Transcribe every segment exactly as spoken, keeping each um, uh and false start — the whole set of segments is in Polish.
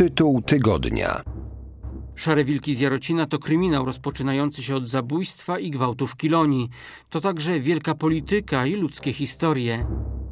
Tytuł tygodnia. Szare wilki z Jarocina to kryminał rozpoczynający się od zabójstwa i gwałtów Kilonii. To także wielka polityka i ludzkie historie.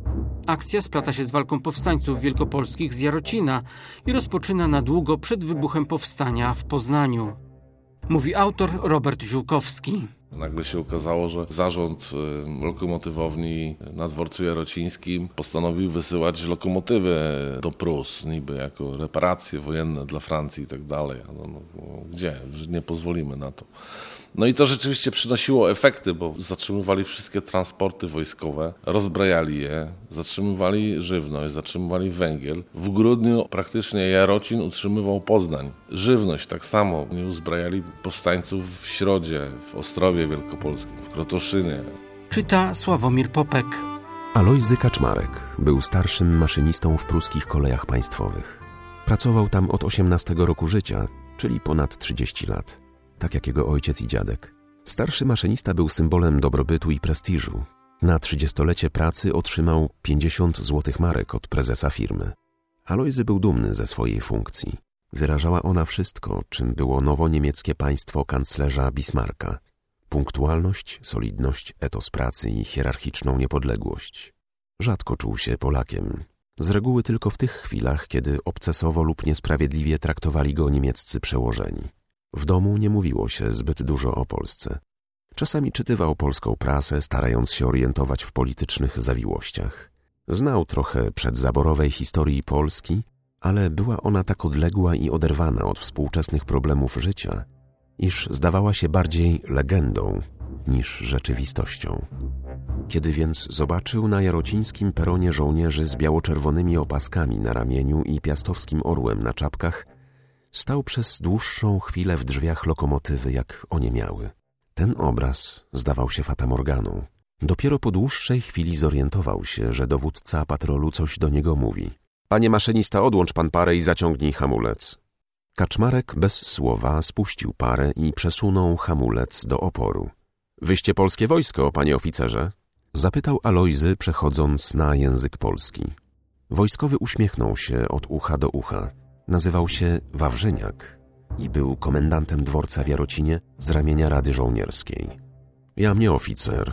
Akcja splata się z walką powstańców wielkopolskich z Jarocina i rozpoczyna na długo przed wybuchem powstania w Poznaniu. Mówi autor Robert Ziółkowski. Nagle się okazało, że zarząd lokomotywowni na dworcu jarocińskim postanowił wysyłać lokomotywy do Prus, niby jako reparacje wojenne dla Francji i tak dalej. No, no, gdzie? Nie pozwolimy na to. No i to rzeczywiście przynosiło efekty, bo zatrzymywali wszystkie transporty wojskowe, rozbrajali je, zatrzymywali żywność, zatrzymywali węgiel. W grudniu praktycznie Jarocin utrzymywał Poznań. Żywność tak samo. Nie uzbrajali powstańców w Środzie, w Ostrowie Wielkopolskim, w Krotoszynie. Czyta Sławomir Popek. Alojzy Kaczmarek był starszym maszynistą w pruskich kolejach państwowych. Pracował tam od osiemnastego roku życia, czyli ponad trzydzieści lat. Tak jak jego ojciec i dziadek. Starszy maszynista był symbolem dobrobytu i prestiżu. Na trzydziestolecie pracy otrzymał pięćdziesiąt złotych marek od prezesa firmy. Alojzy był dumny ze swojej funkcji. Wyrażała ona wszystko, czym było nowo-niemieckie państwo kanclerza Bismarcka. Punktualność, solidność, etos pracy i hierarchiczną niepodległość. Rzadko czuł się Polakiem. Z reguły tylko w tych chwilach, kiedy obcesowo lub niesprawiedliwie traktowali go niemieccy przełożeni. W domu nie mówiło się zbyt dużo o Polsce. Czasami czytywał polską prasę, starając się orientować w politycznych zawiłościach. Znał trochę przedzaborowej historii Polski, ale była ona tak odległa i oderwana od współczesnych problemów życia, iż zdawała się bardziej legendą niż rzeczywistością. Kiedy więc zobaczył na jarocińskim peronie żołnierzy z biało-czerwonymi opaskami na ramieniu i piastowskim orłem na czapkach, stał przez dłuższą chwilę w drzwiach lokomotywy, jak oniemiały. Ten obraz zdawał się fatamorganą. Dopiero po dłuższej chwili zorientował się, że dowódca patrolu coś do niego mówi. Panie maszynista, odłącz pan parę i zaciągnij hamulec. Kaczmarek bez słowa spuścił parę i przesunął hamulec do oporu. Wyście polskie wojsko, panie oficerze? Zapytał Alojzy, przechodząc na język polski. Wojskowy uśmiechnął się od ucha do ucha. Nazywał się Wawrzyniak i był komendantem dworca w Jarocinie z ramienia Rady Żołnierskiej. Ja mnie oficer,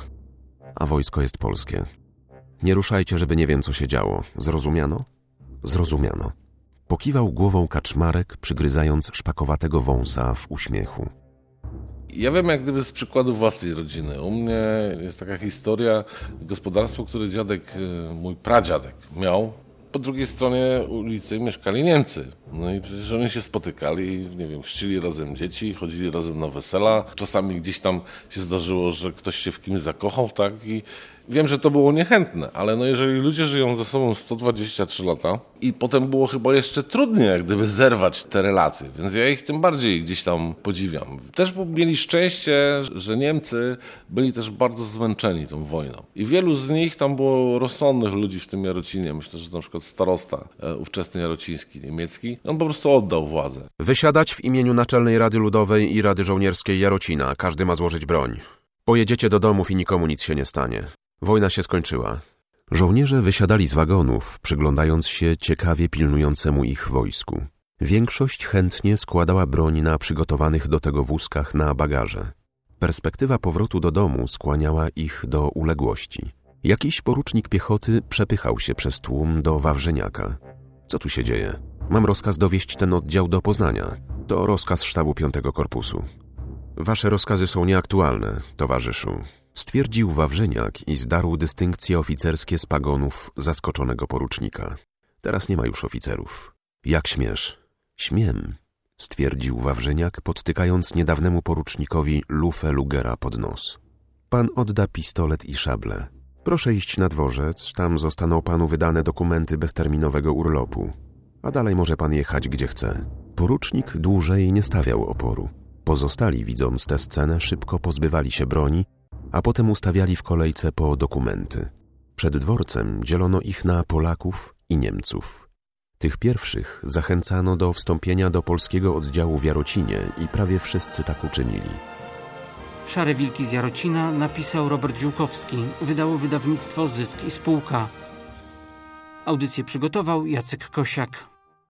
a wojsko jest polskie. Nie ruszajcie, żeby nie wiem, co się działo. Zrozumiano? Zrozumiano. Pokiwał głową Kaczmarek, przygryzając szpakowatego wąsa w uśmiechu. Ja wiem jak gdyby z przykładu własnej rodziny. U mnie jest taka historia, gospodarstwo, które dziadek, mój pradziadek miał. Po drugiej stronie ulicy mieszkali Niemcy. No i przecież oni się spotykali, nie wiem, chrzcili razem dzieci, chodzili razem na wesela. Czasami gdzieś tam się zdarzyło, że ktoś się w kimś zakochał, tak? I wiem, że to było niechętne, ale no jeżeli ludzie żyją ze sobą sto dwadzieścia trzy lata i potem było chyba jeszcze trudniej jak gdyby zerwać te relacje, więc ja ich tym bardziej gdzieś tam podziwiam. Też mieli szczęście, że Niemcy byli też bardzo zmęczeni tą wojną i wielu z nich, tam było rozsądnych ludzi w tym Jarocinie, myślę, że na przykład starosta ówczesny jarociński, niemiecki, on po prostu oddał władzę. Wysiadać w imieniu Naczelnej Rady Ludowej i Rady Żołnierskiej Jarocina, każdy ma złożyć broń. Pojedziecie do domów i nikomu nic się nie stanie. Wojna się skończyła. Żołnierze wysiadali z wagonów, przyglądając się ciekawie pilnującemu ich wojsku. Większość chętnie składała broń na przygotowanych do tego wózkach na bagaże. Perspektywa powrotu do domu skłaniała ich do uległości. Jakiś porucznik piechoty przepychał się przez tłum do Wawrzyniaka. Co tu się dzieje? Mam rozkaz dowieźć ten oddział do Poznania. To rozkaz sztabu piątego Korpusu. Wasze rozkazy są nieaktualne, towarzyszu. Stwierdził Wawrzyniak i zdarł dystynkcje oficerskie z pagonów zaskoczonego porucznika. Teraz nie ma już oficerów. Jak śmiesz? Śmiem, stwierdził Wawrzyniak, podtykając niedawnemu porucznikowi lufę Lugera pod nos. Pan odda pistolet i szablę. Proszę iść na dworzec, tam zostaną panu wydane dokumenty bezterminowego urlopu. A dalej może pan jechać gdzie chce. Porucznik dłużej nie stawiał oporu. Pozostali, widząc tę scenę, szybko pozbywali się broni, a potem ustawiali w kolejce po dokumenty. Przed dworcem dzielono ich na Polaków i Niemców. Tych pierwszych zachęcano do wstąpienia do polskiego oddziału w Jarocinie i prawie wszyscy tak uczynili. Szare wilki z Jarocina napisał Robert Ziółkowski. Wydało wydawnictwo Zysk i Spółka. Audycję przygotował Jacek Kosiak.